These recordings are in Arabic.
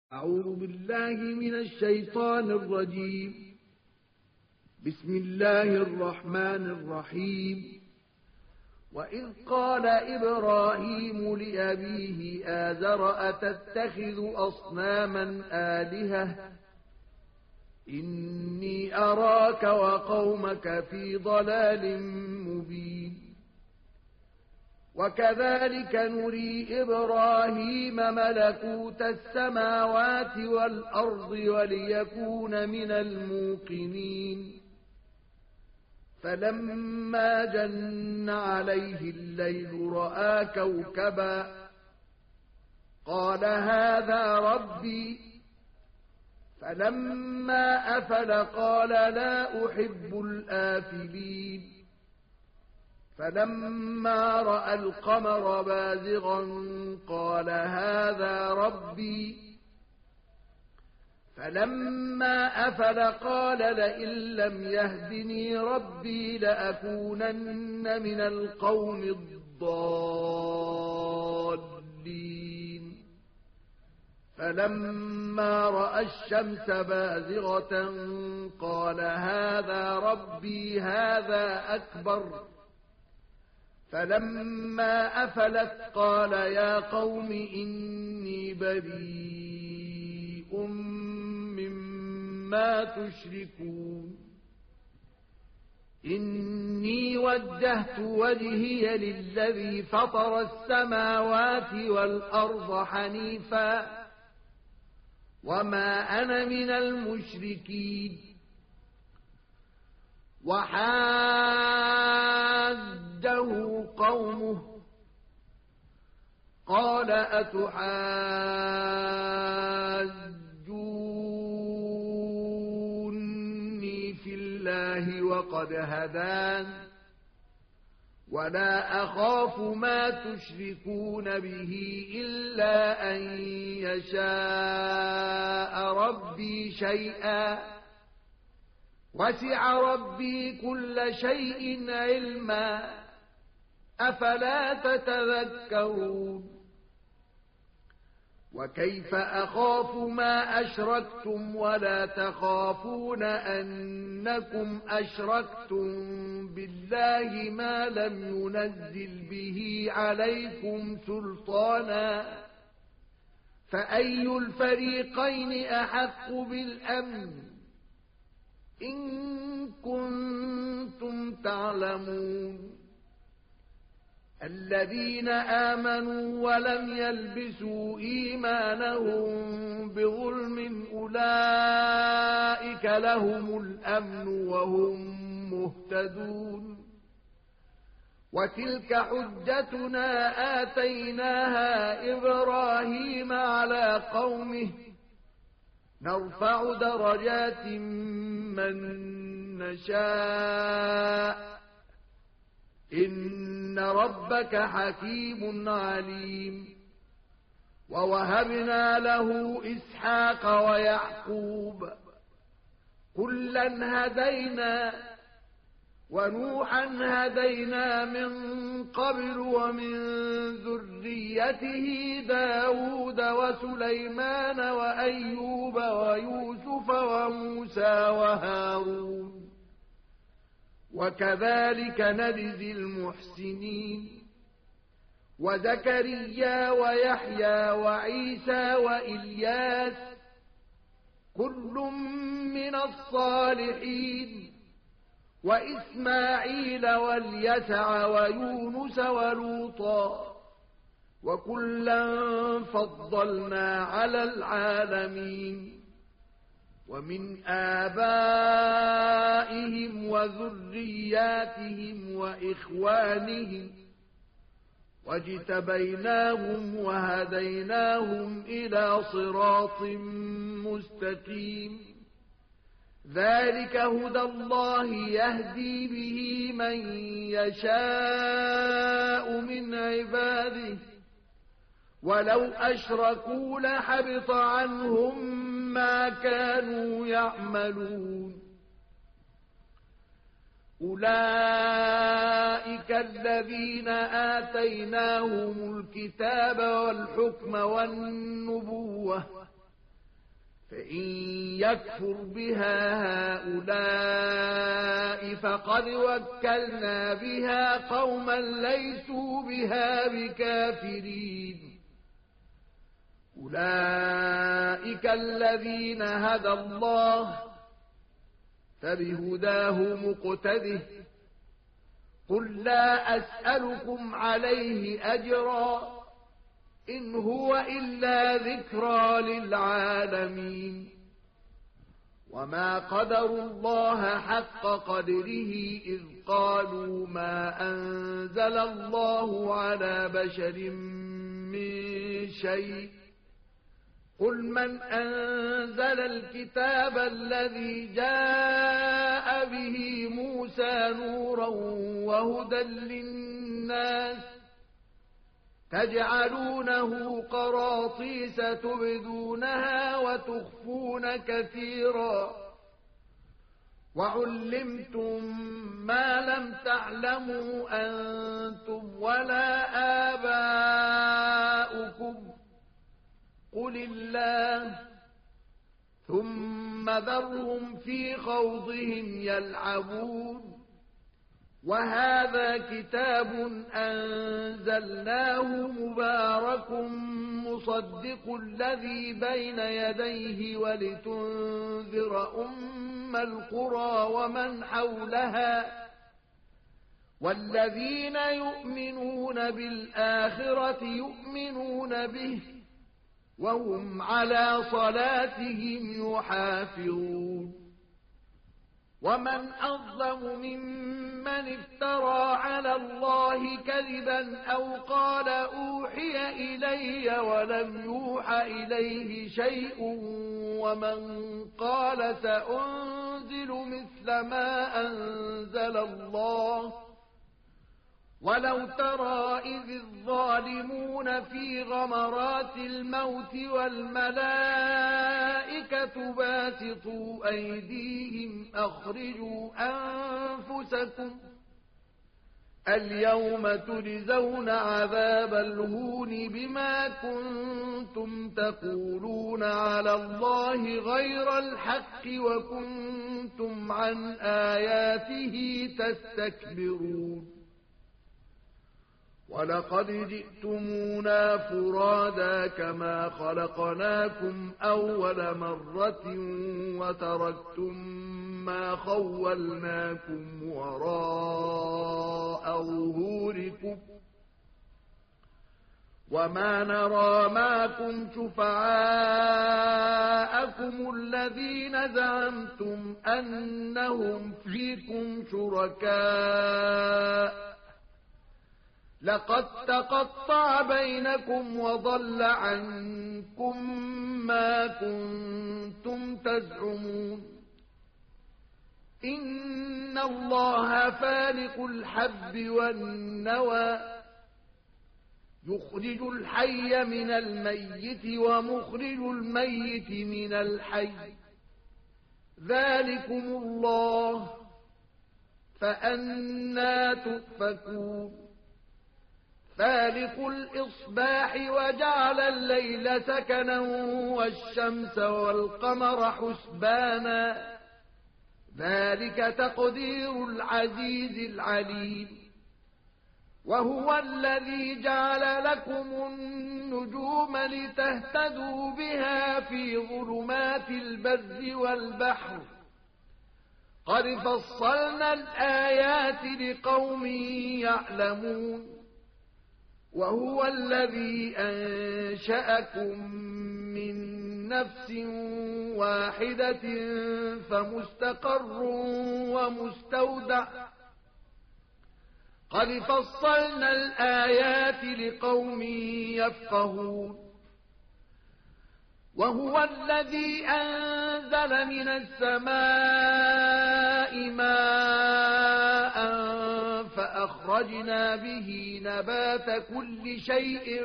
أعوذ بالله من الشيطان الرجيم. بسم الله الرحمن الرحيم. وإذ قال إبراهيم لأبيه آزر أتتخذ أصناما آلهة إني أراك وقومك في ضلال مبين. وكذلك نري إبراهيم ملكوت السماوات والأرض وليكون من الموقنين. فلما جن عليه الليل رأى كوكبا قال هذا ربي. فلما أفل قال لا أحب الآفلين. فلما رأى القمر بازغا قال هذا ربي. فلما أفل قال لئن لم يهدني ربي لأكونن من القوم الضالين. فلما رأى الشمس بازغة قال هذا ربي هذا أكبر. فلما أفلت قال يا قوم إني بريء مما تشركون. إني وجهت وجهي للذي فطر السماوات والأرض حنيفا وما أنا من المشركين. وحاجه قومه قال أتحاجوني في الله وقد هدان ولا أخاف ما تشركون به إلا أن يشاء ربي شيئا وسع ربي كل شيء علما أفلا تتذكرون. وكيف أخاف ما أشركتم ولا تخافون أنكم أشركتم بالله ما لم ينزل به عليكم سلطانا فأي الفريقين أحق بالأمن إن كنتم تعلمون. الذين آمنوا ولم يلبسوا إيمانهم بظلم أولئك لهم الأمن وهم مهتدون. وتلك حجتنا آتيناها إبراهيم على قومه نرفع درجات من نشاء إن ربك حكيم عليم. ووهبنا له إسحاق ويعقوب كلا هدينا ونوحا هدينا من قبل ومن ذريته داود وسليمان وأيوب ويوسف وموسى وهارون وكذلك نجزي المحسنين. وزكريا ويحيى وعيسى وإلياس كل من الصالحين وإسماعيل واليسع ويونس ولوطا وكلا فضلنا على العالمين. ومن آبائهم وذرياتهم وإخوانهم واجتبيناهم وهديناهم إلى صراط مستقيم. ذلك هدى الله يهدي به من يشاء من عباده ولو أشركوا لحبط عنهم ما كانوا يعملون. أولئك الذين آتيناهم الكتاب والحكم والنبوة فإن يكفر بها هؤلاء فقد وكلنا بها قوما ليسوا بها بكافرين. أولئك الذين هدى الله فبهداه مقتده. قل لا أسألكم عليه أجرا إن هو إلا ذكرى للعالمين. وما قدروا الله حق قدره إذ قالوا ما أنزل الله على بشر من شيء. قل من أنزل الكتاب الذي جاء به موسى نورا وهدى للناس تجعلونه قراطيس تبدونها وتخفون كثيرا وعلمتم ما لم تعلموا أنتم ولا آباؤكم قل الله ثم ذرهم في خوضهم يلعبون. وهذا كتاب أنزلناه مبارك مصدق الذي بين يديه ولتنذر أم القرى ومن حولها والذين يؤمنون بالآخرة يؤمنون به وهم على صلاتهم يحافظون. ومن أظلم ممن افترى على الله كذبا أو قال أوحي إلي ولم يوح إليه شيء ومن قال سأنزل مثل ما أنزل الله. ولو ترى إذ الظالمون في غمرات الموت والملائكة باسطوا أيديهم أخرجوا أنفسكم اليوم تجزون عذاب الهون بما كنتم تقولون على الله غير الحق وكنتم عن آياته تستكبرون. ولقد جئتمونا فرادا كما خلقناكم أول مرة وتركتم ما خولناكم وراء ظهوركم وما نرى معكم شفعاءكم الذين زعمتم أنهم فيكم شركاء لقد تقطع بينكم وضل عنكم ما كنتم تزعمون. إن الله فالق الحب والنوى يخرج الحي من الميت ومخرج الميت من الحي ذلكم الله فأنى تؤفكون. فالق الإصباح وجعل الليل سكنا والشمس والقمر حسبانا ذلك تقدير العزيز العليم. وهو الذي جعل لكم النجوم لتهتدوا بها في ظلمات البر والبحر قد فصلنا الآيات لقوم يعلمون. وهو الذي أنشأكم من نفس واحدة فمستقر ومستودع قد فصلنا الآيات لقوم يفقهون. وهو الذي أنزل من السماء ماء فأخرجنا به نبات كل شيء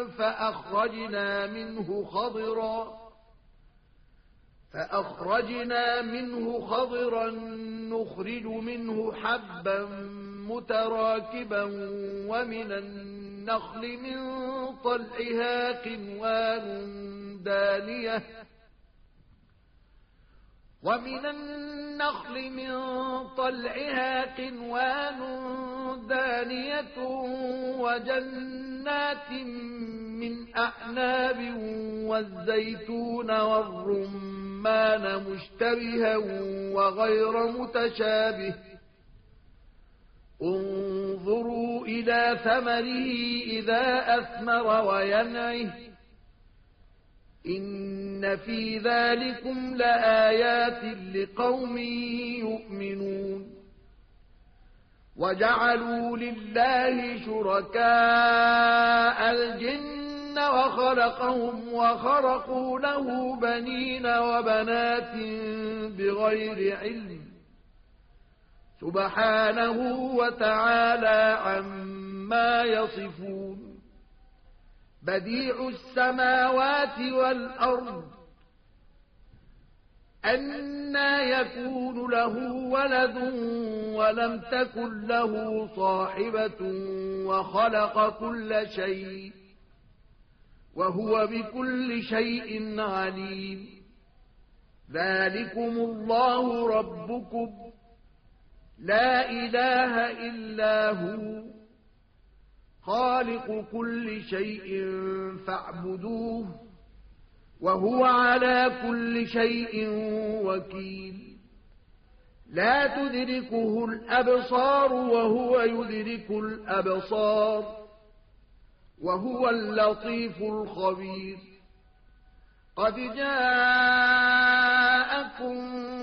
فأخرجنا منه خضرا نخرج منه حبا متراكبا ومن النخل من طلعها قنوان دانية ومن النخل من طلعها قنوان دانية وجنات من أعناب والزيتون والرمان مشتبها وغير متشابه انظروا إلى ثمره إذا أثمر وينعه إن في ذلكم لآيات لقوم يؤمنون وجعلوا لله شركاء الجن وخلقهم وخرقوا له بنين وبنات بغير علم سبحانه وتعالى عما يصفون بديع السماوات والأرض أنى يكون له ولد ولم تكن له صاحبة وخلق كل شيء وهو بكل شيء عليم ذلكم الله ربكم لا إله إلا هو خالق كل شيء فاعبدوه وهو على كل شيء وكيل لا تدركه الأبصار وهو يدرك الأبصار وهو اللطيف الخبير قد جاءكم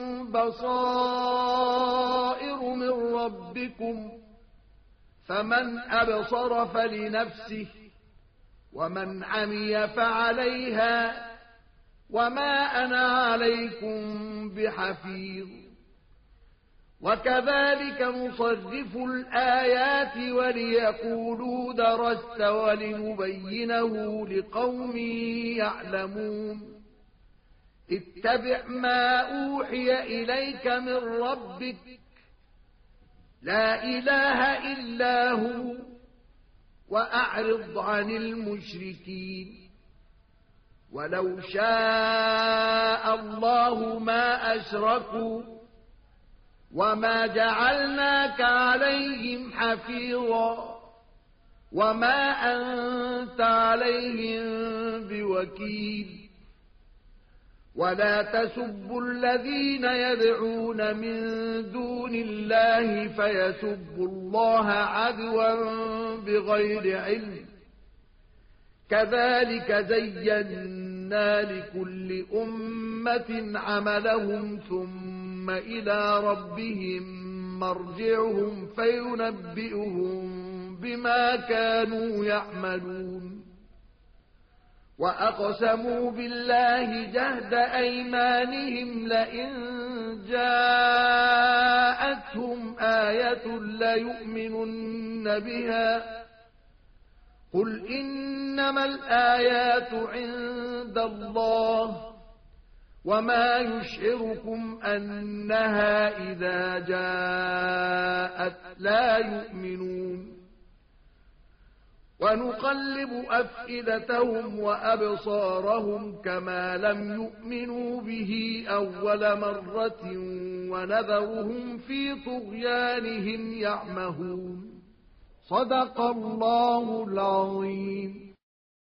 بصائر من ربكم فمن أبصر فلنفسه ومن عمي فعليها وما أنا عليكم بحفيظ وكذلك نصرف الآيات وليقولوا درست ولنبينه لقوم يعلمون اتبع ما أوحي إليك من ربك لا إله إلا هو وأعرض عن المشركين ولو شاء الله ما أشركوا وما جعلناك عليهم حفيظا وما أنت عليهم بوكيل ولا تسبوا الذين يدعون من دون الله فيسبوا الله عدوا بغير علم كذلك زينا لكل أمة عملهم ثم إلى ربهم مرجعهم فينبئهم بما كانوا يعملون وأقسموا بالله جهد أيمانهم لئن جاءتهم آية ليؤمنن بها قل إنما الآيات عند الله وما يشعركم أنها إذا جاءت لا يؤمنون ونقلب أفئدتهم وأبصارهم كما لم يؤمنوا به أول مرة ونذرهم في طغيانهم يعمهون صدق الله العظيم.